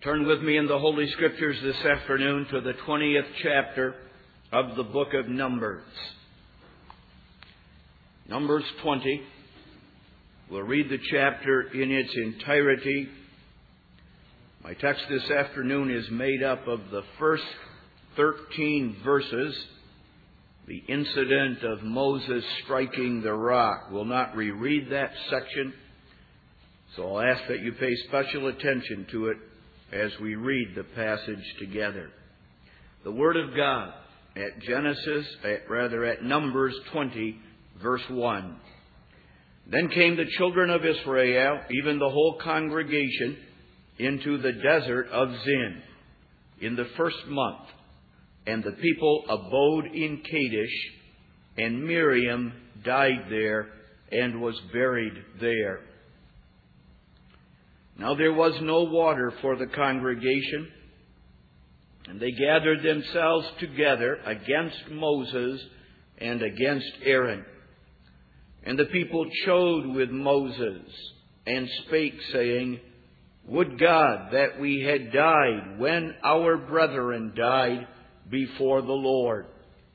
Turn with me in the Holy Scriptures this afternoon to the 20th chapter of the book of Numbers. Numbers 20. We'll read the chapter in its entirety. My text this afternoon is made up of the first 13 verses. The incident of Moses striking the rock. We'll not reread that section, so I'll ask that you pay special attention to it as we read the passage together. The Word of God at Numbers 20, verse 1. Then came the children of Israel, even the whole congregation, into the desert of Zin in the first month. And the people abode in Kadesh, and Miriam died there and was buried there. Now there was no water for the congregation, and they gathered themselves together against Moses and against Aaron. And the people chode with Moses, and spake, saying, Would God that we had died when our brethren died before the Lord.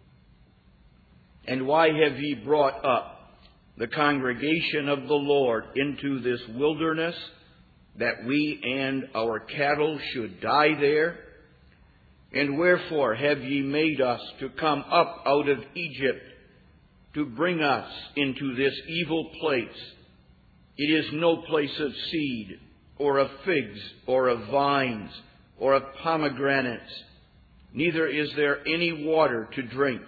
And why have ye brought up the congregation of the Lord into this wilderness, that we and our cattle should die there? And wherefore have ye made us to come up out of Egypt, to bring us into this evil place? It is no place of seed, or of figs, or of vines, or of pomegranates, neither is there any water to drink.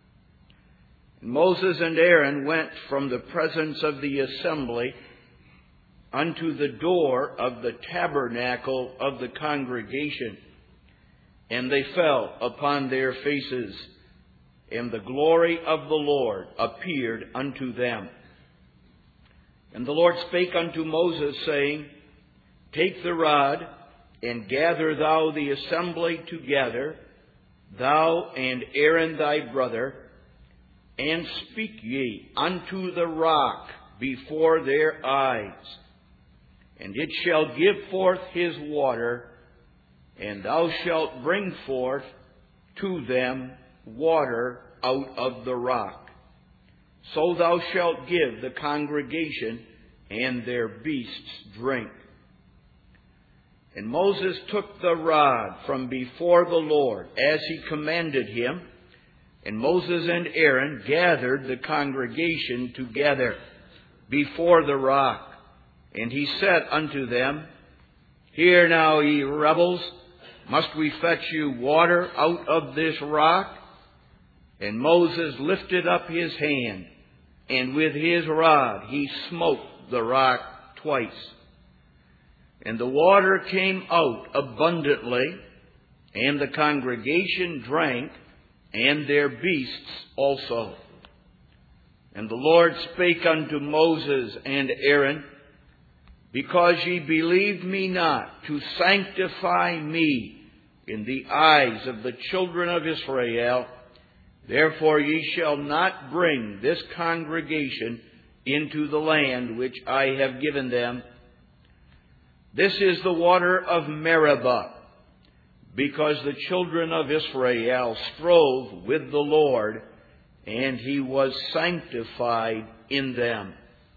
And Moses and Aaron went from the presence of the assembly unto the door of the tabernacle of the congregation, and they fell upon their faces, and the glory of the Lord appeared unto them. And the Lord spake unto Moses, saying, Take the rod, and gather thou the assembly together, thou and Aaron thy brother, and speak ye unto the rock before their eyes. And it shall give forth his water, and thou shalt bring forth to them water out of the rock. So thou shalt give the congregation and their beasts drink. And Moses took the rod from before the Lord, as he commanded him, and Moses and Aaron gathered the congregation together before the rock. And he said unto them, Hear now, ye rebels, must we fetch you water out of this rock? And Moses lifted up his hand, and with his rod he smote the rock twice. And the water came out abundantly, and the congregation drank, and their beasts also. And the Lord spake unto Moses and Aaron, Because ye believed me not to sanctify me in the eyes of the children of Israel, therefore ye shall not bring this congregation into the land which I have given them. This is the water of Meribah, because the children of Israel strove with the Lord, and he was sanctified in them.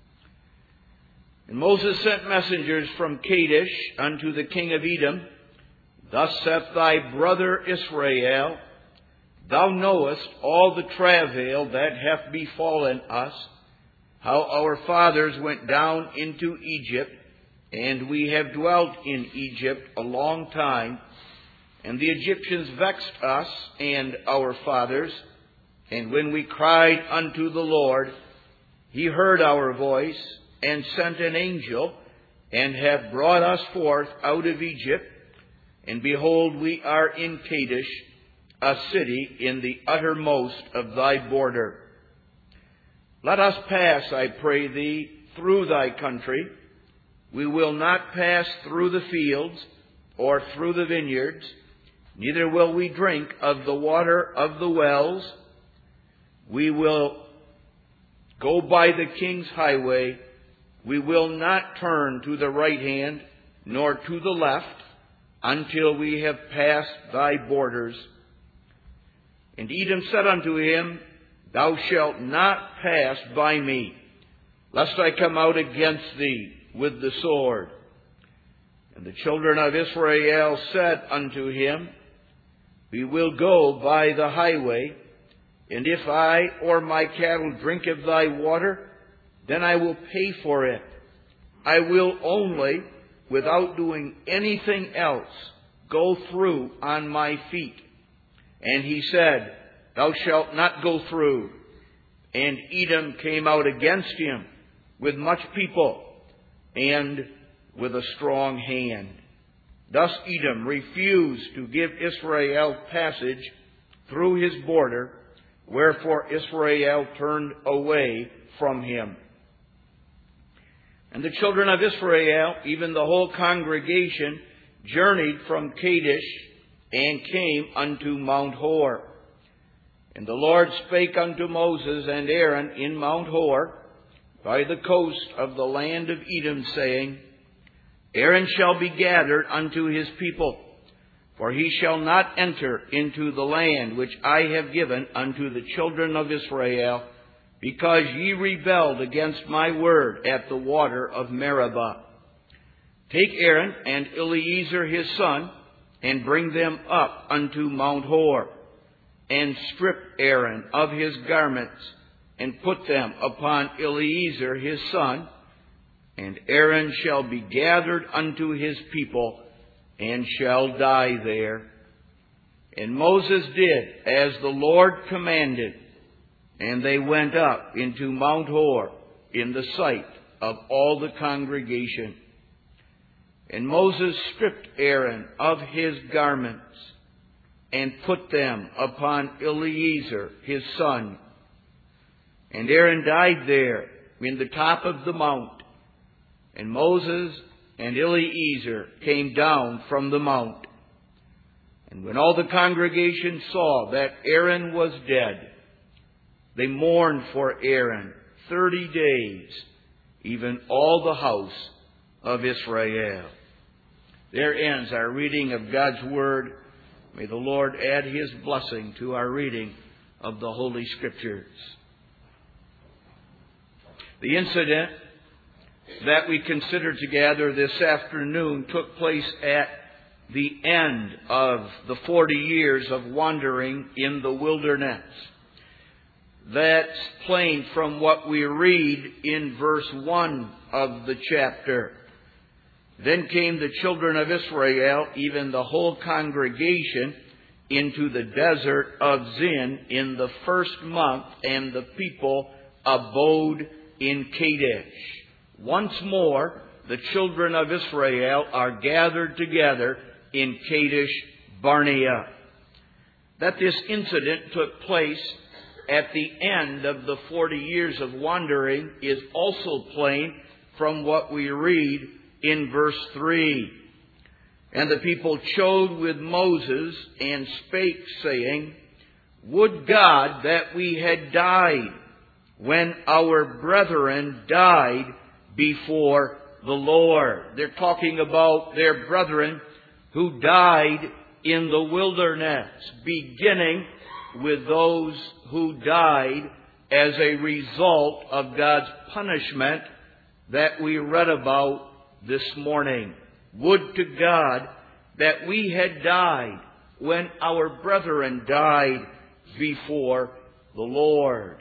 And Moses sent messengers from Kadesh unto the king of Edom, Thus saith thy brother Israel, Thou knowest all the travail that hath befallen us, how our fathers went down into Egypt, and we have dwelt in Egypt a long time, and the Egyptians vexed us and our fathers. And when we cried unto the Lord, he heard our voice, and sent an angel, and hath brought us forth out of Egypt. And behold, we are in Kadesh, a city in the uttermost of thy border. Let us pass, I pray thee, through thy country. We will not pass through the fields, or through the vineyards, neither will we drink of the water of the wells. We will go by the king's highway. We will not turn to the right hand, nor to the left, until we have passed thy borders. And Edom said unto him, Thou shalt not pass by me, lest I come out against thee with the sword. And the children of Israel said unto him, We will go by the highway, and if I or my cattle drink of thy water, then I will pay for it. I will only, without doing anything else, go through on my feet. And he said, Thou shalt not go through. And Edom came out against him with much people and with a strong hand. Thus Edom refused to give Israel passage through his border, wherefore Israel turned away from him. And the children of Israel, even the whole congregation, journeyed from Kadesh and came unto Mount Hor. And the Lord spake unto Moses and Aaron in Mount Hor, by the coast of the land of Edom, saying, Aaron shall be gathered unto his people, for he shall not enter into the land which I have given unto the children of Israel, because ye rebelled against my word at the water of Meribah. Take Aaron and Eleazar his son, and bring them up unto Mount Hor, and strip Aaron of his garments, and put them upon Eleazar his son, and Aaron shall be gathered unto his people, and shall die there. And Moses did as the Lord commanded, and they went up into Mount Hor in the sight of all the congregation. And Moses stripped Aaron of his garments, and put them upon Eleazar his son. And Aaron died there in the top of the mount. And Moses and Eleazar came down from the mount. And when all the congregation saw that Aaron was dead, they mourned for Aaron 30 days, even all the house of Israel. There ends our reading of God's Word. May the Lord add His blessing to our reading of the Holy Scriptures. The incident that we consider together this afternoon took place at the end of the 40 years of wandering in the wilderness. That's plain from what we read in verse 1 of the chapter. Then came the children of Israel, even the whole congregation, into the desert of Zin in the first month, and the people abode in Kadesh. Once more, the children of Israel are gathered together in Kadesh Barnea. That this incident took place at the end of the 40 years of wandering is also plain from what we read in verse 3. And the people chode with Moses and spake, saying, Would God that we had died when our brethren died before the Lord. They're talking about their brethren who died in the wilderness, beginning with those who died as a result of God's punishment that we read about this morning. Would to God that we had died when our brethren died before the Lord.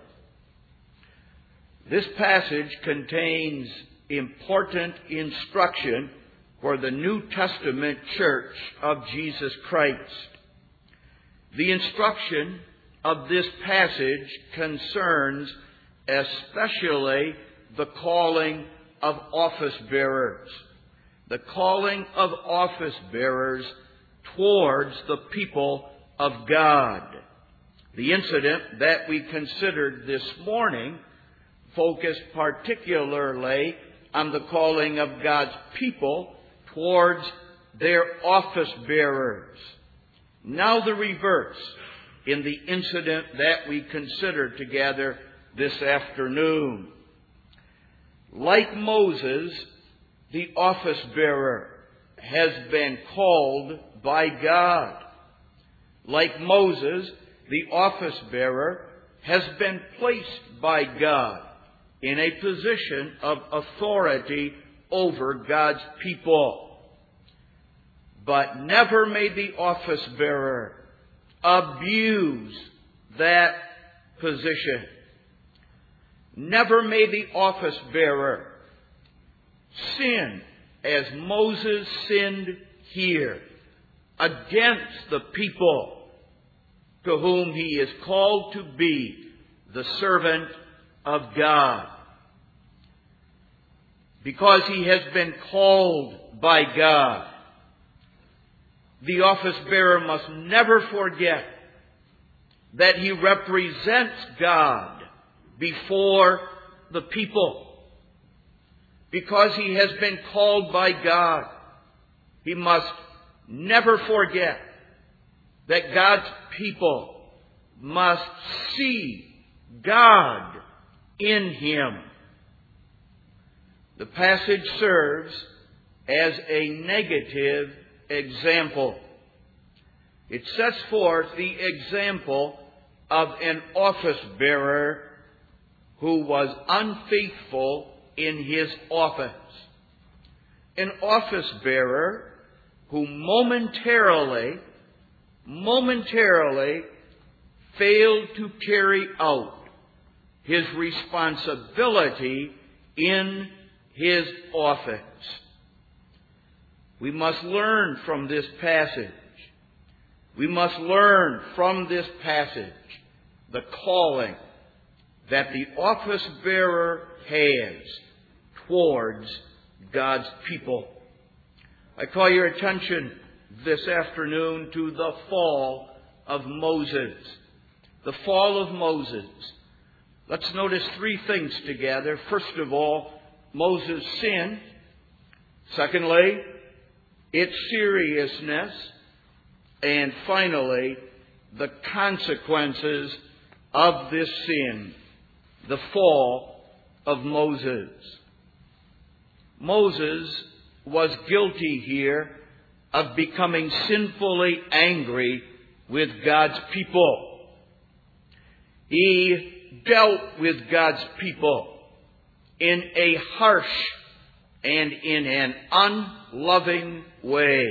This passage contains important instruction for the New Testament church of Jesus Christ. The instruction of this passage concerns especially the calling of office bearers. The calling of office bearers towards the people of God. The incident that we considered this morning focused particularly on the calling of God's people towards their office bearers. Now the reverse in the incident that we considered together this afternoon. Like Moses, the office bearer has been called by God. Like Moses, the office bearer has been placed by God in a position of authority over God's people. But never may the office bearer abuse that position. Never may the office bearer sin as Moses sinned here against the people to whom he is called to be the servant of God. Because he has been called by God, the office bearer must never forget that he represents God before the people. Because he has been called by God, he must never forget that God's people must see God in him. The passage serves as a negative example. It sets forth the example of an office bearer who was unfaithful in his office. An office bearer who momentarily failed to carry out his responsibility in his office. We must learn from this passage. We must learn from this passage the calling that the office bearer has towards God's people. I call your attention this afternoon to the fall of Moses. The fall of Moses. Let's notice three things together. First of all, Moses' sin. Secondly, its seriousness. And finally, the consequences of this sin. The fall of Moses. Moses was guilty here of becoming sinfully angry with God's people. He dealt with God's people in a harsh and in an unloving way.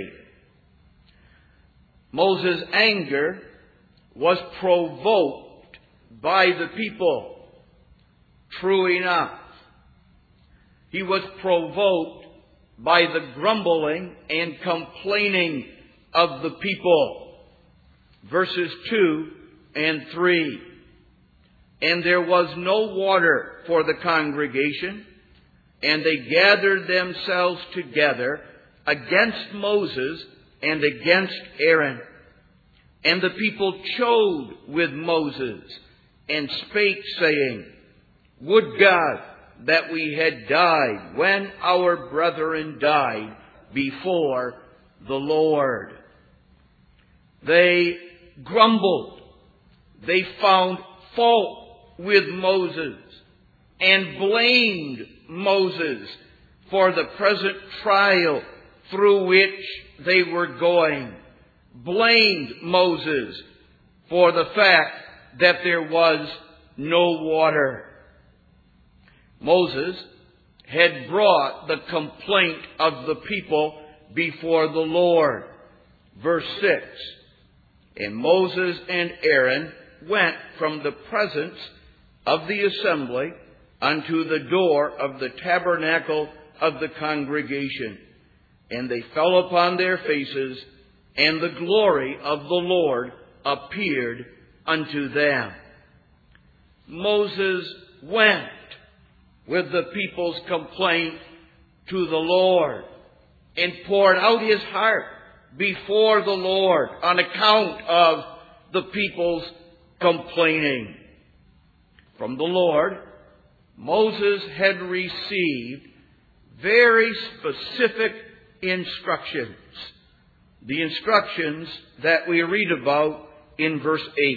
Moses' anger was provoked by the people. True enough. He was provoked by the grumbling and complaining of the people. Verses 2 and 3. And there was no water for the congregation, and they gathered themselves together against Moses and against Aaron. And the people chode with Moses and spake, saying, Would God that we had died when our brethren died before the Lord. They grumbled. They found fault with Moses and blamed Moses for the present trial through which they were going. Blamed Moses for the fact that there was no water. Moses had brought the complaint of the people before the Lord. Verse 6. And Moses and Aaron went from the presence of the assembly unto the door of the tabernacle of the congregation. And they fell upon their faces, and the glory of the Lord appeared unto them. Moses went with the people's complaint to the Lord and poured out his heart before the Lord on account of the people's complaining. From the Lord, Moses had received very specific instructions. The instructions that we read about in verse 8.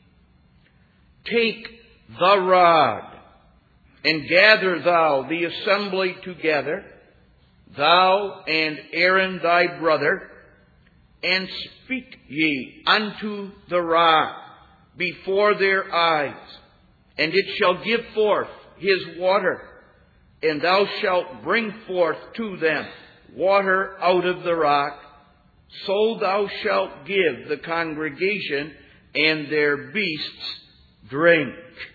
Take the rod and gather thou the assembly together, thou and Aaron thy brother, and speak ye unto the rock before their eyes, and it shall give forth his water, and thou shalt bring forth to them water out of the rock. So thou shalt give the congregation and their beasts drink.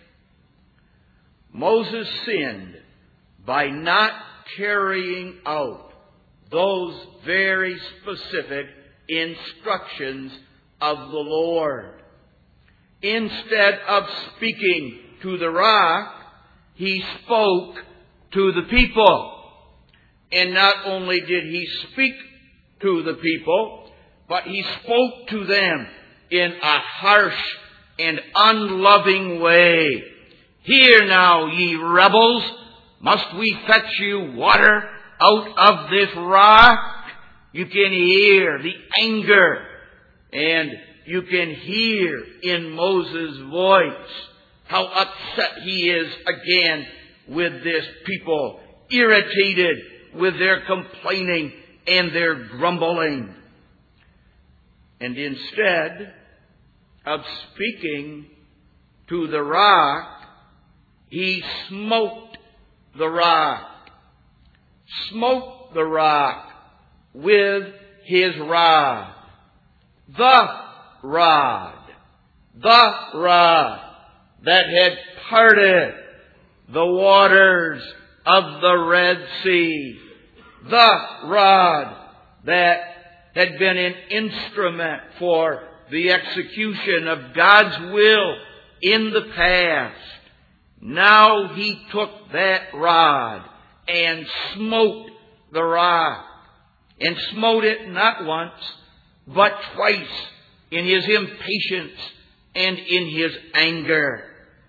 Moses sinned by not carrying out those very specific instructions of the Lord. Instead of speaking to the rock, he spoke to the people. And not only did he speak to the people, but he spoke to them in a harsh and unloving way. Hear now, ye rebels, must we fetch you water out of this rock? You can hear the anger, and you can hear in Moses' voice how upset he is again with this people, irritated with their complaining and their grumbling. And instead of speaking to the rock, he smote the rock. Smote the rock with his rod. The rod. The rod that had parted the waters of the Red Sea. The rod that had been an instrument for the execution of God's will in the past. Now he took that rod and smote the rock. And smote it not once, but twice in his impatience and in his anger.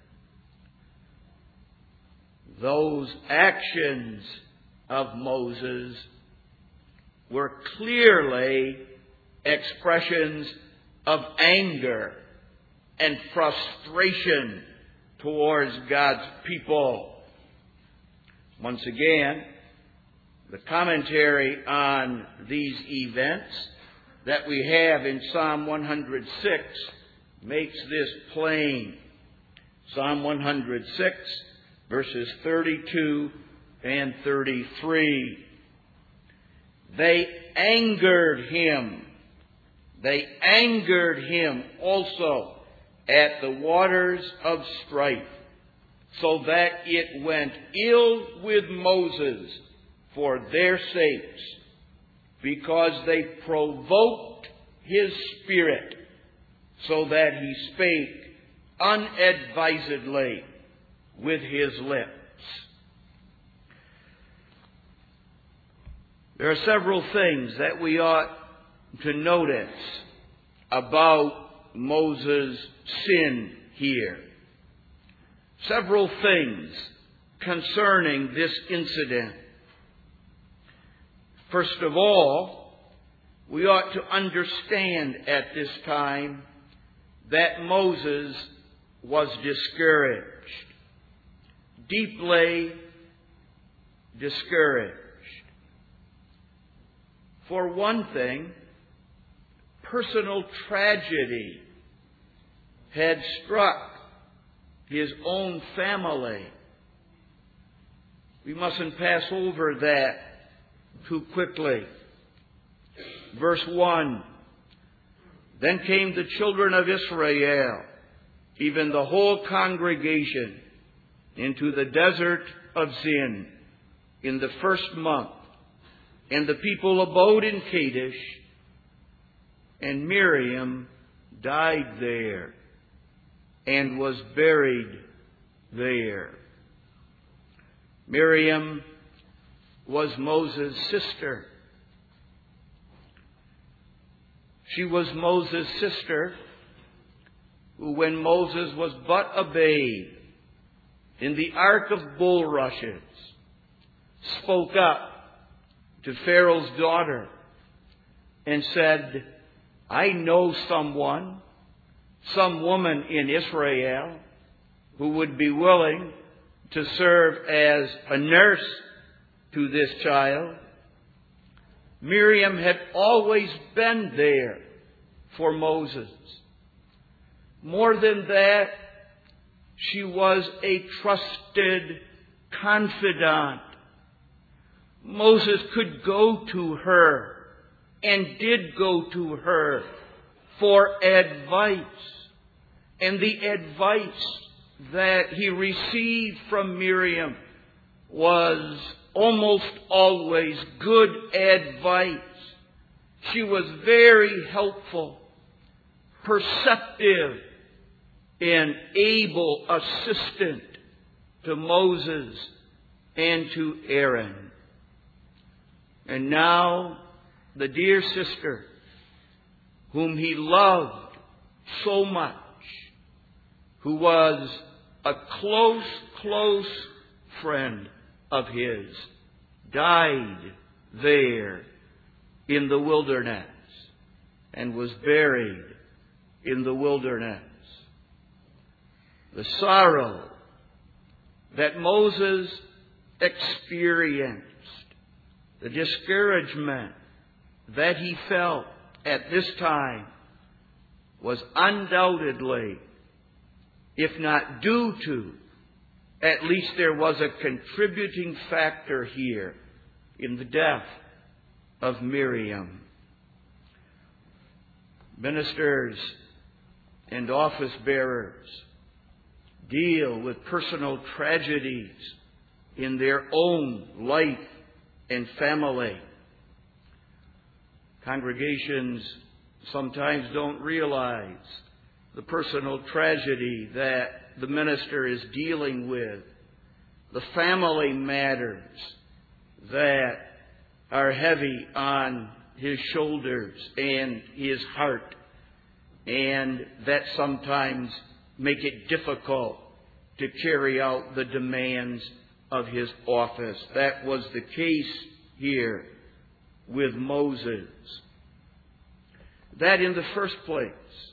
Those actions of Moses were clearly expressions of anger and frustration towards God's people. Once again, the commentary on these events that we have in Psalm 106 makes this plain. Psalm 106, verses 32 and 33. They angered him. They angered him also at the waters of strife, so that it went ill with Moses for their sakes, because they provoked his spirit, so that he spake unadvisedly with his lips. There are several things that we ought to notice about Moses' sin here. Several things concerning this incident. First of all, we ought to understand at this time that Moses was discouraged. Deeply discouraged. For one thing, personal tragedy had struck his own family. We mustn't pass over that too quickly. Verse 1, Then came the children of Israel, even the whole congregation, into the desert of Zin in the first month. And the people abode in Kadesh, and Miriam died there and was buried there. Miriam was Moses' sister. She was Moses' sister who, when Moses was but a babe in the ark of bulrushes, spoke up to Pharaoh's daughter and said, I know someone, some woman in Israel who would be willing to serve as a nurse to this child Miriam had always been there for Moses. More than that, she was a trusted confidant. Moses could go to her and did go to her for advice. And the advice that he received from Miriam was almost always good advice. She was very helpful, perceptive, and able assistant to Moses and to Aaron. And now the dear sister whom he loved so much, who was a close friend of his, died there in the wilderness and was buried in the wilderness. The sorrow that Moses experienced, the discouragement that he felt at this time, was undoubtedly, if not due to, at least there was a contributing factor here in the death of Miriam. Ministers and office bearers deal with personal tragedies in their own life and family. Congregations sometimes don't realize the personal tragedy that the minister is dealing with, the family matters that are heavy on his shoulders and his heart, and that sometimes make it difficult to carry out the demands of his office. That was the case here with Moses. That in the first place.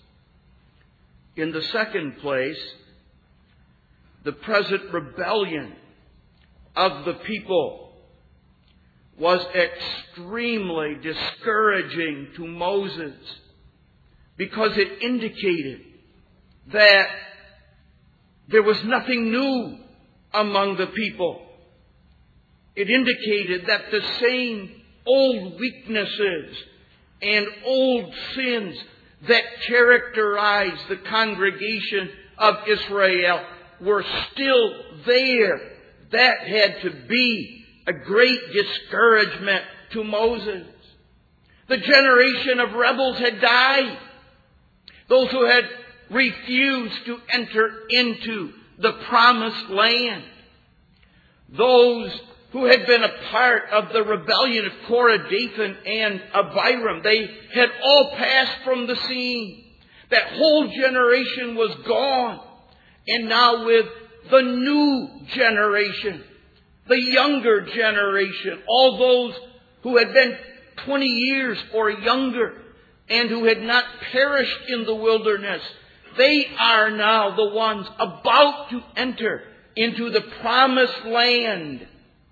In the second place, the present rebellion of the people was extremely discouraging to Moses, because it indicated that there was nothing new among the people. It indicated that the same old weaknesses and old sins that characterized the congregation of Israel were still there. That had to be a great discouragement to Moses. The generation of rebels had died. Those who had refused to enter into the promised land. Those who had been a part of the rebellion of Korah, Dathan, and Abiram, they had all passed from the scene. That whole generation was gone. And now with the new generation, the younger generation, all those who had been 20 years or younger and who had not perished in the wilderness, they are now the ones about to enter into the promised land.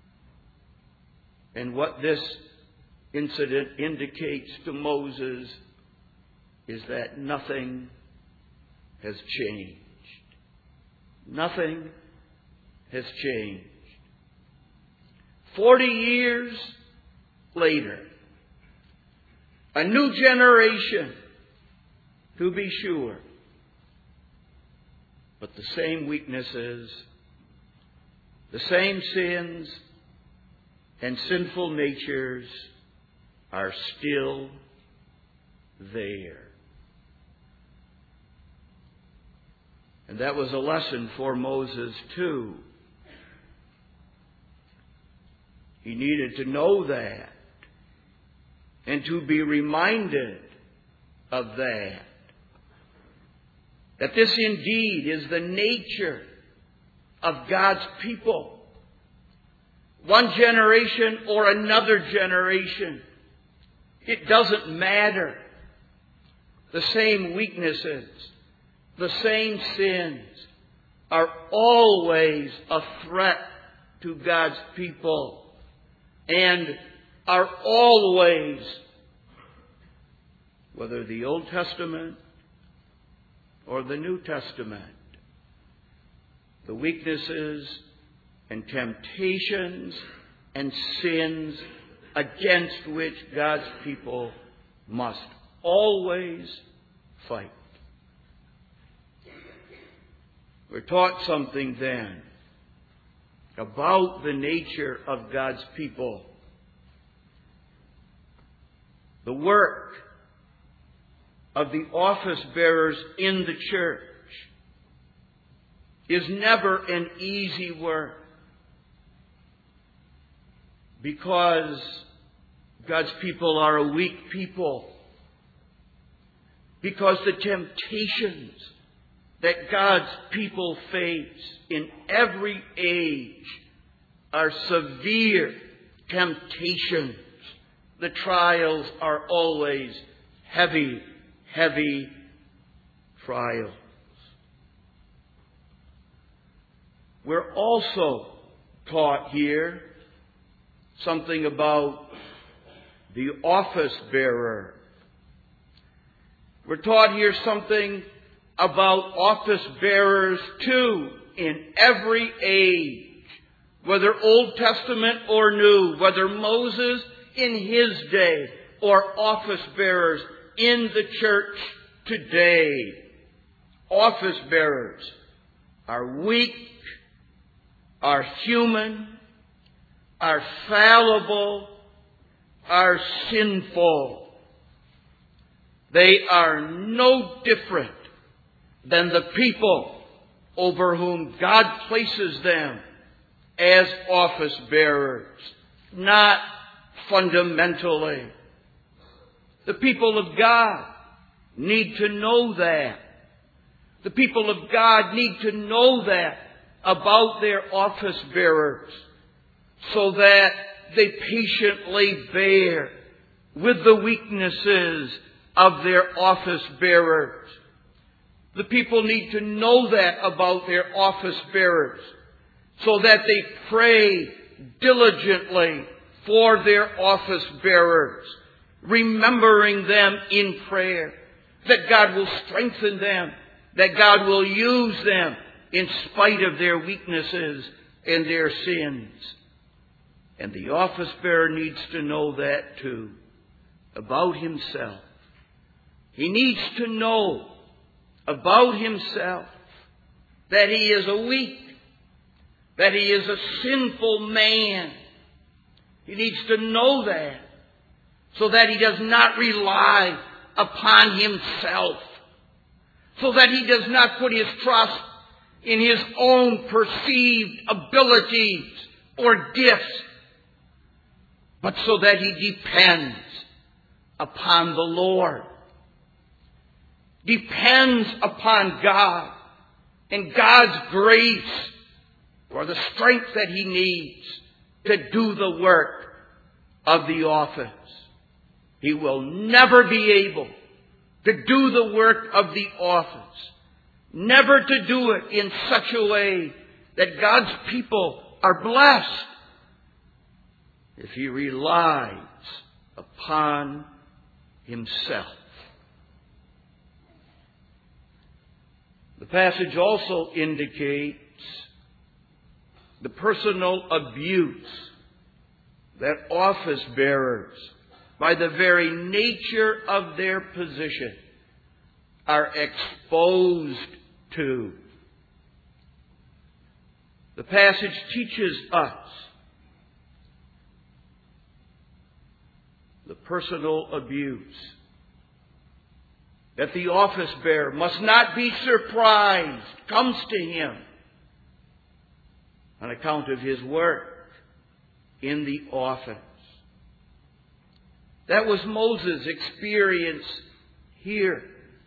And what this incident indicates to Moses is that nothing has changed. Nothing has changed. 40 years later, a new generation, to be sure, but the same weaknesses, the same sins and sinful natures are still there. And that was a lesson for Moses too. He needed to know that and to be reminded of that. That this indeed is the nature of God's people. One generation or another generation, it doesn't matter. The same weaknesses, the same sins are always a threat to God's people. And are always, whether the Old Testament or the New Testament, the weaknesses and temptations and sins against which God's people must always fight. We're taught something then about the nature of God's people. The work of the office bearers in the church is never an easy work, because God's people are a weak people, because the temptations that God's people face in every age are severe temptations. The trials are always heavy, heavy trials. We're also taught here something about the office bearer. We're taught here something about office bearers too in every age, whether Old Testament or New, whether Moses in his day or office bearers in the church today. Office bearers are weak, are human, are fallible, are sinful. They are no different than the people over whom God places them as office bearers. Not fundamentally. The people of God need to know that. The people of God need to know that about their office bearers, so that they patiently bear with the weaknesses of their office bearers. The people need to know that about their office bearers, so that they pray diligently for their office bearers, remembering them in prayer, that God will strengthen them, that God will use them in spite of their weaknesses and their sins. And the office bearer needs to know that too, about himself. He needs to know about himself that he is a weak, that he is a sinful man. He needs to know that, so that he does not rely upon himself, so that he does not put his trust in his own perceived abilities or gifts, but so that he depends upon the Lord, depends upon God and God's grace for the strength that he needs to do the work of the office. He will never be able to do the work of the office, never to do it in such a way that God's people are blessed, if he relies upon himself. The passage also indicates the personal abuse that office bearers, by the very nature of their position, are exposed to. The passage teaches us the personal abuse that the office bearer must not be surprised comes to him on account of his work in the office. That was Moses' experience here,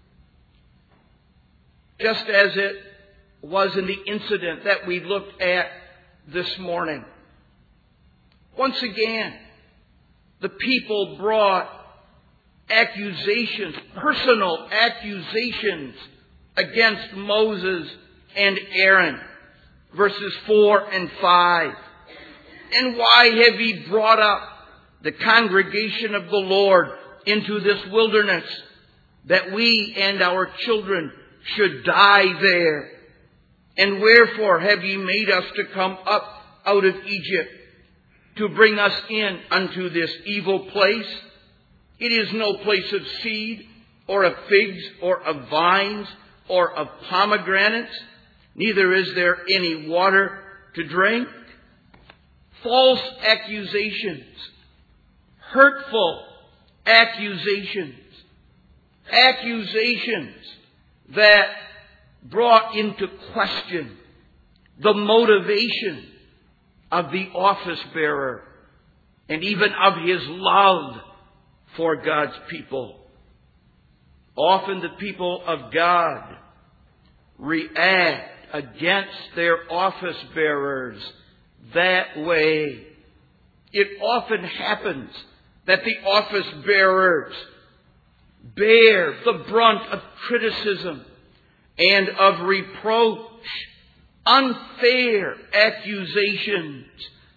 just as it was in the incident that we looked at this morning. Once again, the people brought accusations, personal accusations, against Moses and Aaron. Verses 4 and 5. And why have ye brought up the congregation of the Lord into this wilderness, that we and our children should die there. And wherefore have ye made us to come up out of Egypt, to bring us in unto this evil place? It is no place of seed, or of figs, or of vines, or of pomegranates, neither is there any water to drink. False accusations, hurtful accusations, accusations that brought into question the motivation of the office bearer and even of his love for God's people. Often the people of God react against their office bearers that way. It often happens that the office bearers bear the brunt of criticism and of reproach, unfair accusations,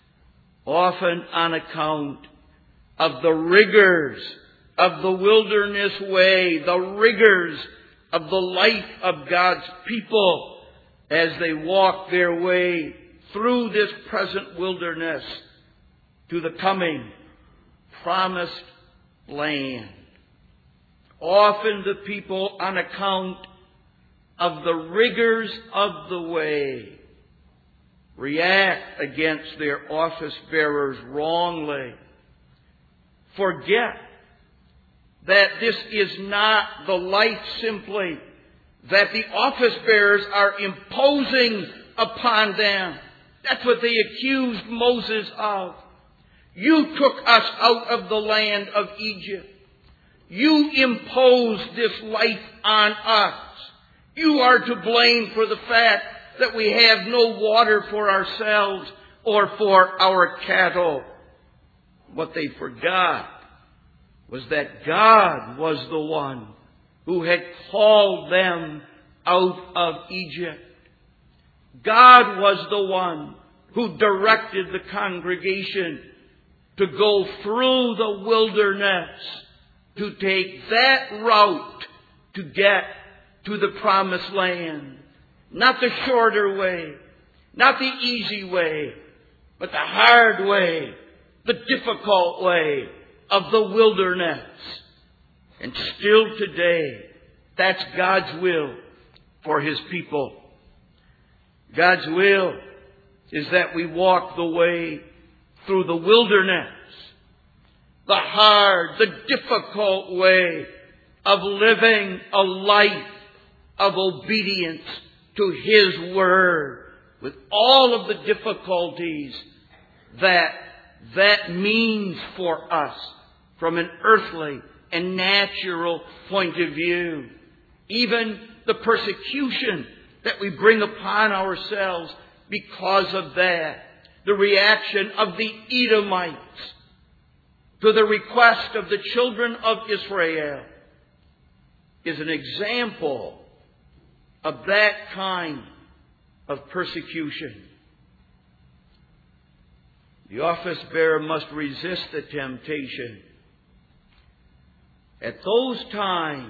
often on account of the rigors of the wilderness way, the rigors of the life of God's people as they walk their way through this present wilderness to the coming promised land. Often the people, on account of the rigors of the way, react against their office bearers wrongly. Forget that this is not the life simply that the office bearers are imposing upon them. That's what they accused Moses of. You took us out of the land of Egypt. You imposed this life on us. You are to blame for the fact that we have no water for ourselves or for our cattle. What they forgot was that God was the one who had called them out of Egypt. God was the one who directed the congregation to go through the wilderness, to take that route to get to the promised land. Not the shorter way, not the easy way, but the hard way, the difficult way of the wilderness. And still today, that's God's will for His people. God's will is that we walk the way through the wilderness, the hard, the difficult way of living a life of obedience to His Word, with all of the difficulties that means for us from an earthly and natural point of view. Even the persecution that we bring upon ourselves because of that. The reaction of the Edomites to the request of the children of Israel is an example of that kind of persecution. The office bearer must resist the temptation. At those times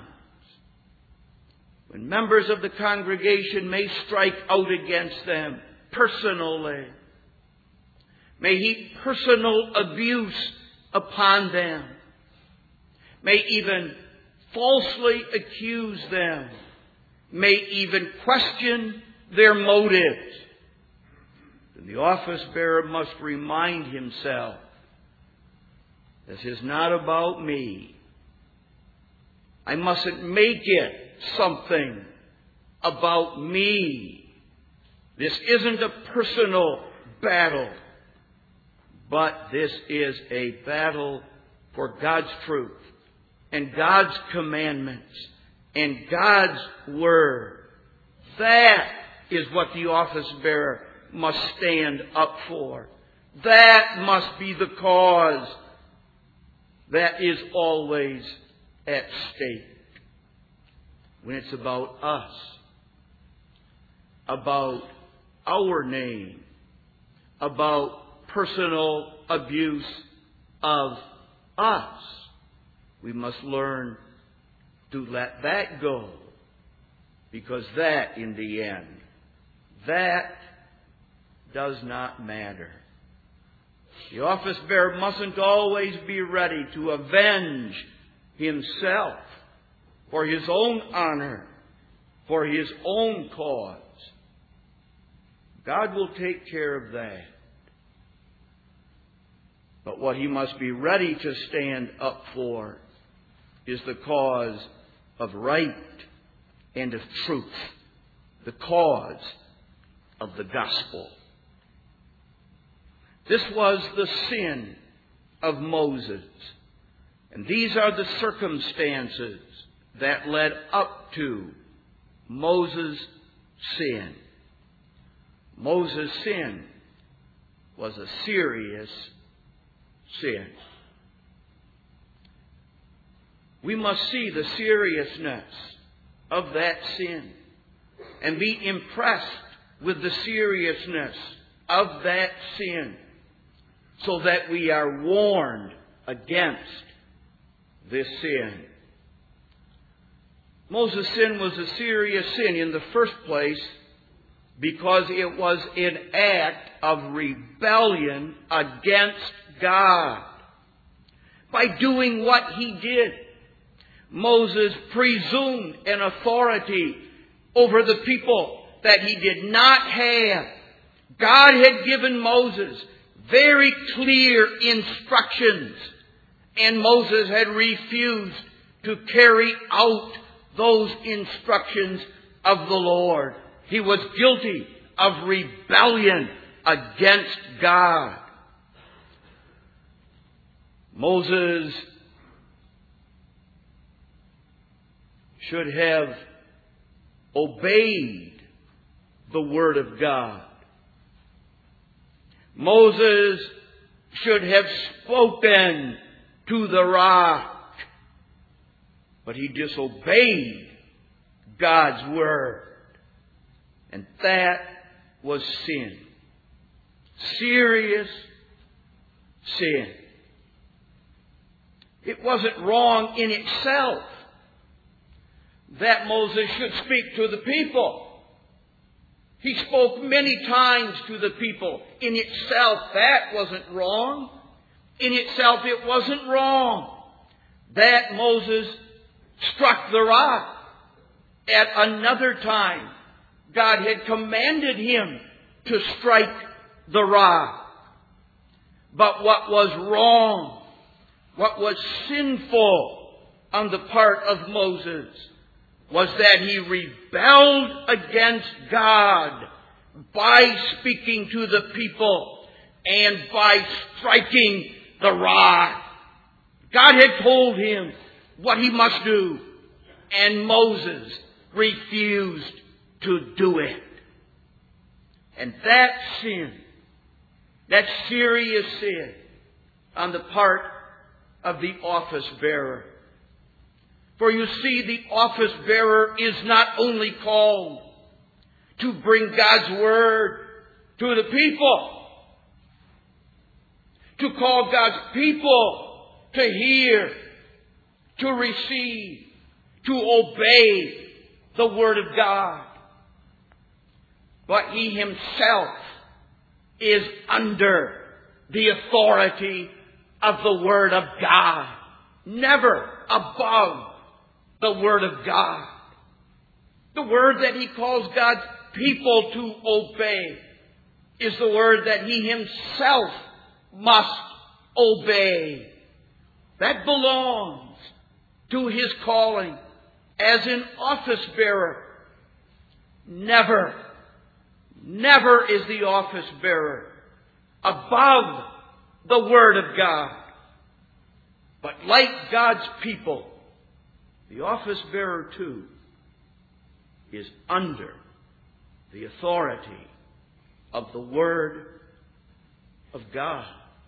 when members of the congregation may strike out against them personally, may heap personal abuse upon them, may even falsely accuse them, may even question their motives, then the office bearer must remind himself, this is not about me. I mustn't make it something about me. This isn't a personal battle, but this is a battle for God's truth and God's commandments and God's Word. That is what the office bearer must stand up for. That must be the cause that is always at stake. When it's about us, about our name, about personal abuse of us. We must learn to let that go, because that, in the end, that does not matter. The office bearer mustn't always be ready to avenge himself for his own honor, for his own cause. God will take care of that. But what he must be ready to stand up for is the cause of right and of truth, the cause of the gospel. This was the sin of Moses. And these are the circumstances that led up to Moses' sin. Moses' sin was a serious sin. We must see the seriousness of that sin and be impressed with the seriousness of that sin, so that we are warned against this sin. Moses' sin was a serious sin in the first place because it was an act of rebellion against God. By doing what he did, Moses presumed an authority over the people that he did not have. God had given Moses very clear instructions, and Moses had refused to carry out those instructions of the Lord. He was guilty of rebellion against God. Moses should have obeyed the Word of God. Moses should have spoken to the rock, but he disobeyed God's Word. And that was sin. Serious sin. It wasn't wrong in itself that Moses should speak to the people. He spoke many times to the people. In itself, that wasn't wrong. In itself, it wasn't wrong that Moses struck the rock. At another time, God had commanded him to strike the rock. But what was wrong, what was sinful on the part of Moses, was that he rebelled against God by speaking to the people and by striking the rock. God had told him what he must do, and Moses refused to do it. And that sin, that serious sin on the part of the office bearer. For you see, the office bearer is not only called to bring God's Word to the people, to call God's people to hear, to receive, to obey the Word of God, but he himself is under the authority of the Word of God, never above the Word of God. The Word that he calls God's people to obey is the Word that he himself must obey. That belongs to his calling as an office bearer. Never is the office bearer above the Word of God. But like God's people, the office bearer too is under the authority of the Word of God.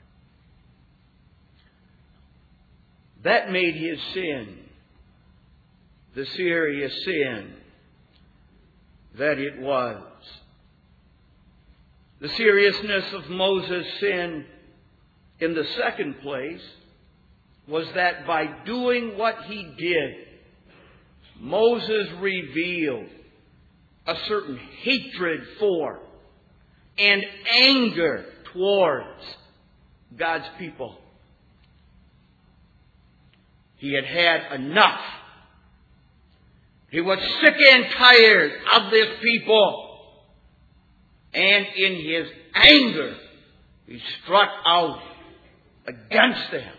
That made his sin the serious sin that it was. The seriousness of Moses' sin in the second place, was that by doing what he did, Moses revealed a certain hatred for and anger towards God's people. He had had enough. He was sick and tired of this people. And in his anger, he struck out against them.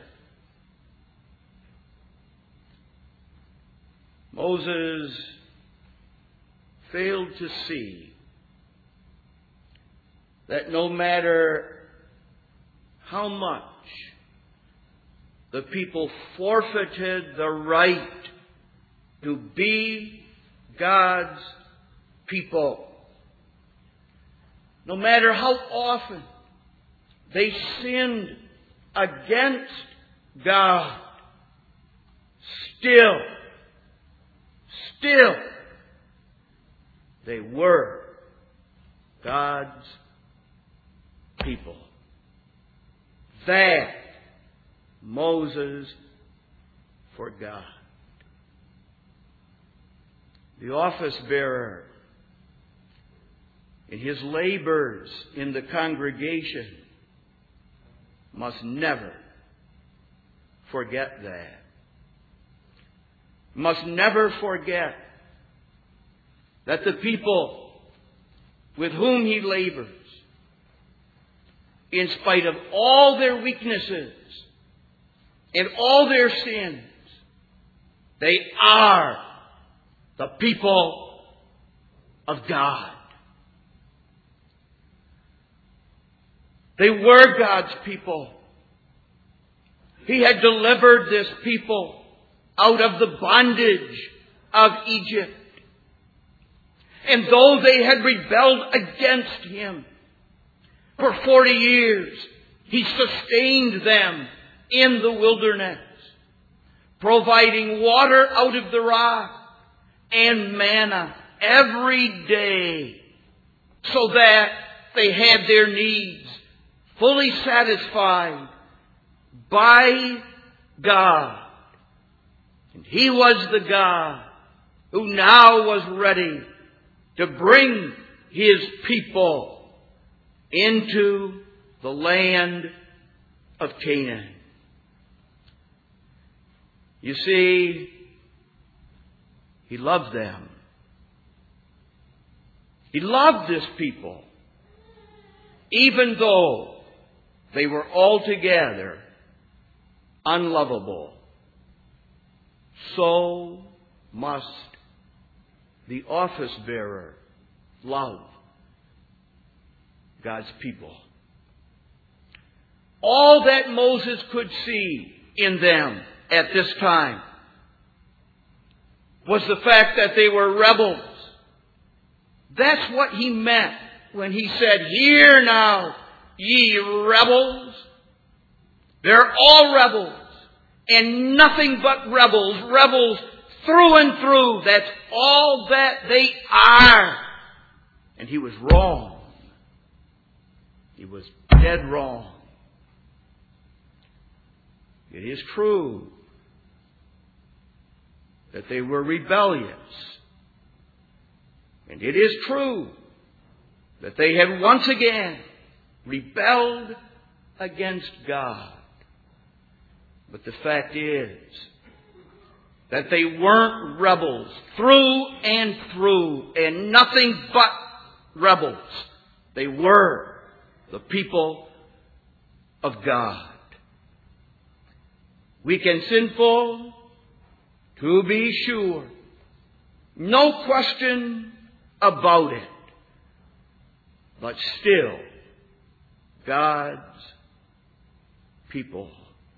Moses failed to see that no matter how much the people forfeited the right to be God's people, no matter how often they sinned against God, still, they were God's people. That Moses forgot. The office bearer, in his labors in the congregation, must never forget that. Must never forget that the people with whom he labors, in spite of all their weaknesses and all their sins, they are the people of God. They were God's people. He had delivered this people out of the bondage of Egypt. And though they had rebelled against him for 40 years, he sustained them in the wilderness, providing water out of the rock and manna every day, so that they had their needs fully satisfied by God. And he was the God who now was ready to bring his people into the land of Canaan. You see, he loved them. He loved this people, even though they were altogether unlovable. So must the office bearer love God's people. All that Moses could see in them at this time was the fact that they were rebels. That's what he meant when he said, "Hear now, ye rebels." They're all rebels, and nothing but rebels, rebels through and through. That's all that they are. And he was wrong. He was dead wrong. It is true that they were rebellious. And it is true that they had once again rebelled against God. But the fact is that they weren't rebels through and through, and nothing but rebels. They were the people of God. Weak and sinful, to be sure. No question about it. But still, God's people.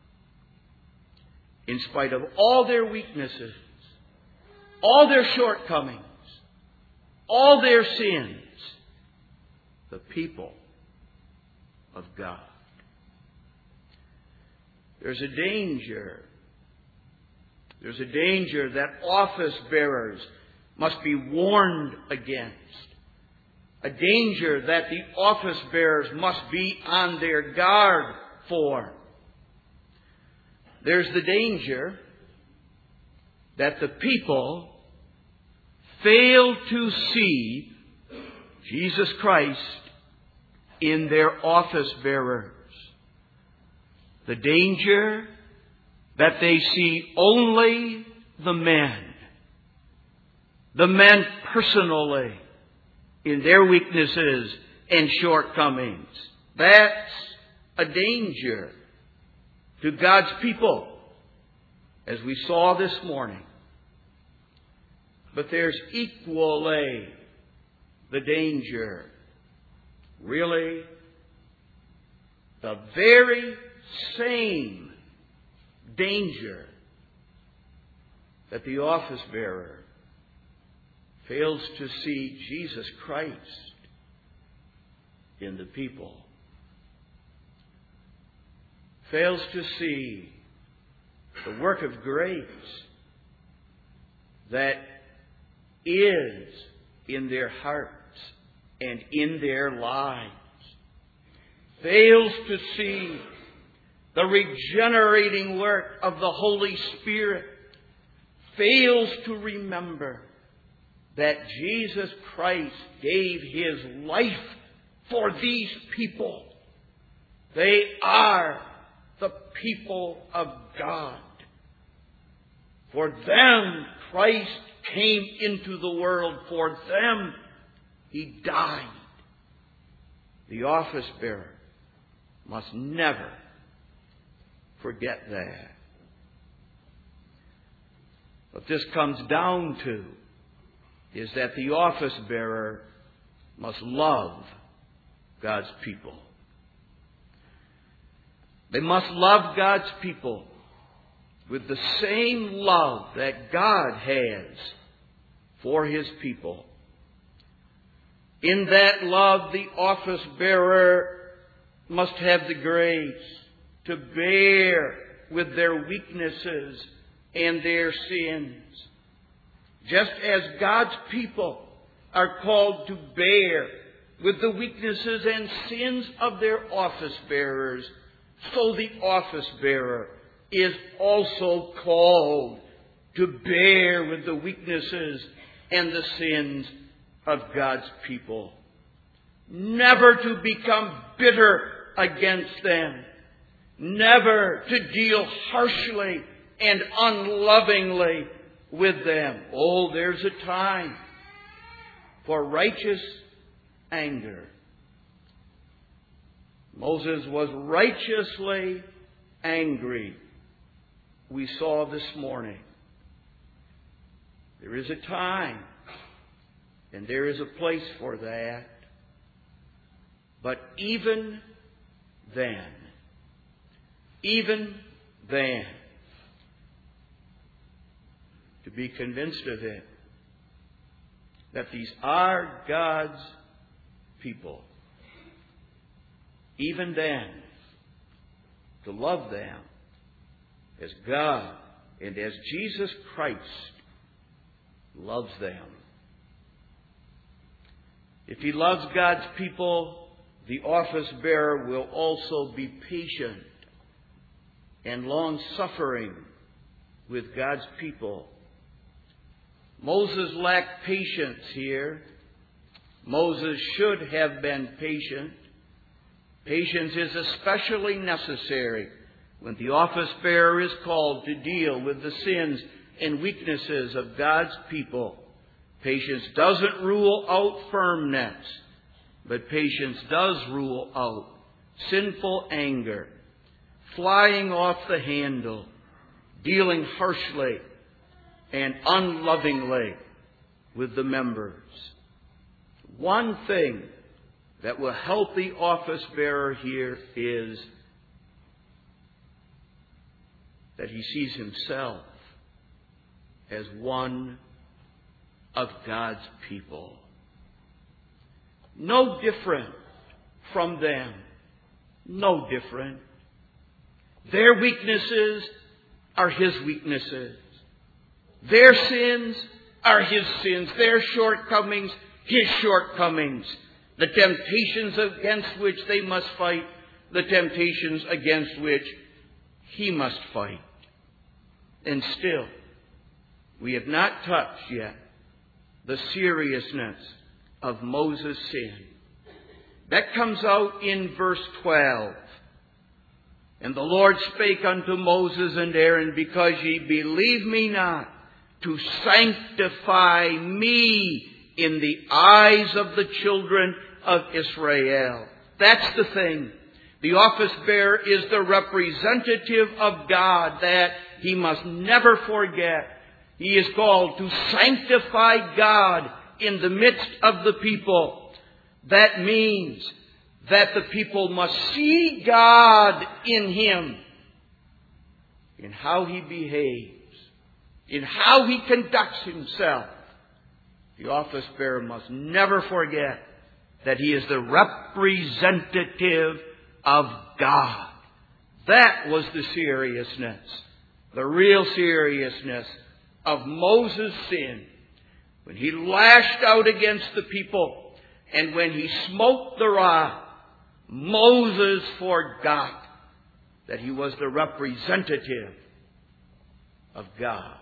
In spite of all their weaknesses, all their shortcomings, all their sins, the people of God. There's a danger. There's a danger that office bearers must be warned against. A danger that the office bearers must be on their guard 4. There's the danger that the people fail to see Jesus Christ in their office bearers. The danger that they see only the men personally in their weaknesses and shortcomings. That's a danger to God's people, as we saw this morning. But there's equally the danger, really, the very same danger that the office bearer fails to see Jesus Christ in the people. Fails to see the work of grace that is in their hearts and in their lives. Fails to see the regenerating work of the Holy Spirit. Fails to remember that Jesus Christ gave His life for these people. They are the people of God. For them, Christ came into the world. For them, He died. The office bearer must never forget that. What this comes down to is that the office bearer must love God's people. They must love God's people with the same love that God has for His people. In that love, the office bearer must have the grace to bear with their weaknesses and their sins. Just as God's people are called to bear with the weaknesses and sins of their office bearers, so the office bearer is also called to bear with the weaknesses and the sins of God's people. Never to become bitter against them. Never to deal harshly and unlovingly with them. Oh, there's a time for righteous anger. Moses was righteously angry, we saw this morning. There is a time and there is a place for that. But even then, to be convinced of it, that these are God's people, even then, to love them as God and as Jesus Christ loves them. If He loves God's people, the office bearer will also be patient and long-suffering with God's people. Moses lacked patience here. Moses should have been patient. Patience is especially necessary when the office bearer is called to deal with the sins and weaknesses of God's people. Patience doesn't rule out firmness, but patience does rule out sinful anger, flying off the handle, dealing harshly and unlovingly with the members. One thing that will help the office bearer here is that he sees himself as one of God's people. No different from them. No different. Their weaknesses are his weaknesses. Their sins are his sins. Their shortcomings, his shortcomings. The temptations against which they must fight, the temptations against which he must fight. And still, we have not touched yet the seriousness of Moses' sin. That comes out in verse 12. And the Lord spake unto Moses and Aaron, because ye believe me not, to sanctify me in the eyes of the children of Israel. That's the thing. The office bearer is the representative of God that he must never forget. He is called to sanctify God in the midst of the people. That means that the people must see God in him, in how he behaves, in how he conducts himself. The office bearer must never forget that he is the representative of God. That was the seriousness, the real seriousness of Moses' sin. When he lashed out against the people and when he smote the rod, Moses forgot that he was the representative of God.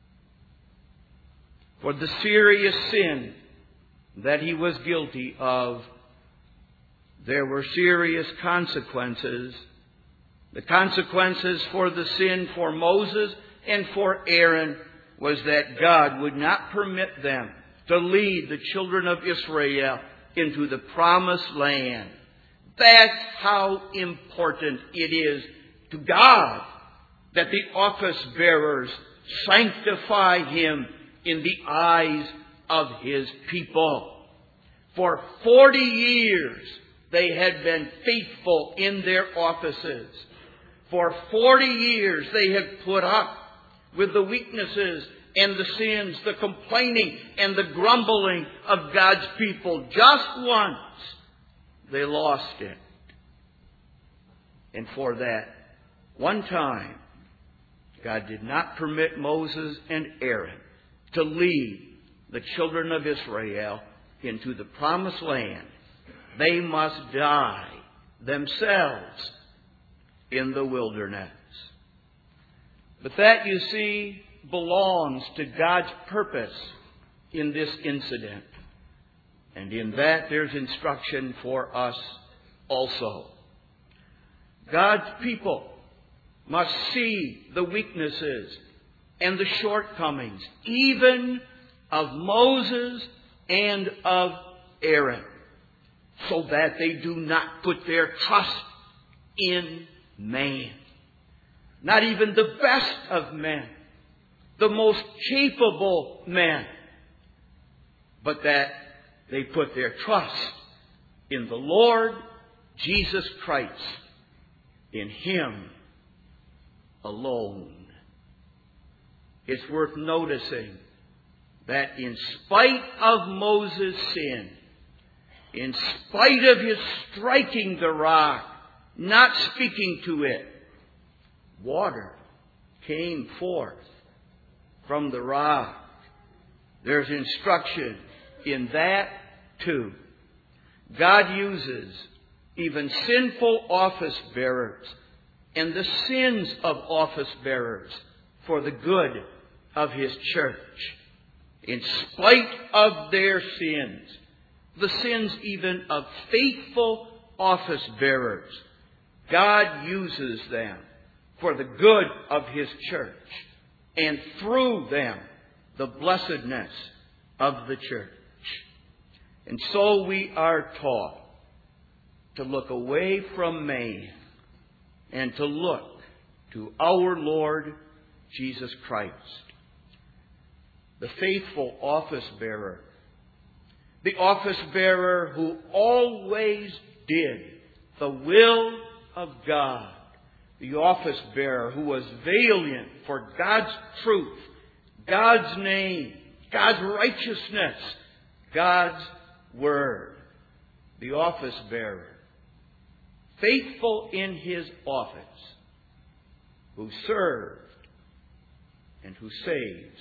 For the serious sin that he was guilty of, there were serious consequences. The consequences for the sin for Moses and for Aaron was that God would not permit them to lead the children of Israel into the promised land. That's how important it is to God that the office bearers sanctify him in the eyes of his people. For 40 years they had been faithful in their offices. For 40 years they had put up with the weaknesses and the sins, the complaining and the grumbling of God's people. Just once they lost it. And for that one time, God did not permit Moses and Aaron to lead the children of Israel into the promised land. They must die themselves in the wilderness. But that, you see, belongs to God's purpose in this incident. And in that there's instruction for us also. God's people must see the weaknesses and the shortcomings, even of Moses and of Aaron, so that they do not put their trust in man. Not even the best of men, the most capable men, but that they put their trust in the Lord Jesus Christ, in Him alone. It's worth noticing that in spite of Moses' sin, in spite of his striking the rock, not speaking to it, water came forth from the rock. There's instruction in that too. God uses even sinful office bearers and the sins of office bearers for the good of His church. In spite of their sins, the sins even of faithful office bearers, God uses them for the good of His church, and through them, the blessedness of the church. And so we are taught to look away from man and to look to our Lord Jesus Christ, the faithful office bearer, the office bearer who always did the will of God, the office bearer who was valiant for God's truth, God's name, God's righteousness, God's word. The office bearer, faithful in his office, who served and who saves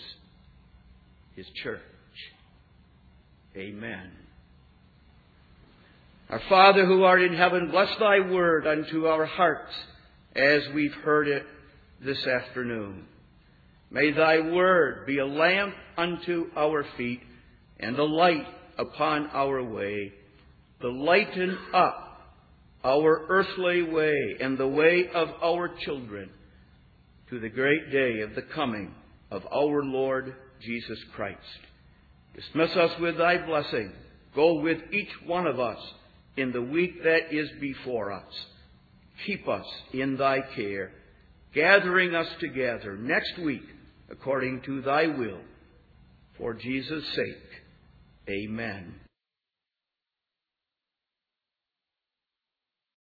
His church. Amen. Our Father who art in heaven, bless thy word unto our hearts as we've heard it this afternoon. May thy word be a lamp unto our feet and a light upon our way, to lighten up our earthly way and the way of our children to the great day of the coming of our Lord Jesus Christ. Dismiss us with thy blessing. Go with each one of us in the week that is before us. Keep us in thy care, gathering us together next week according to thy will. For Jesus' sake, amen.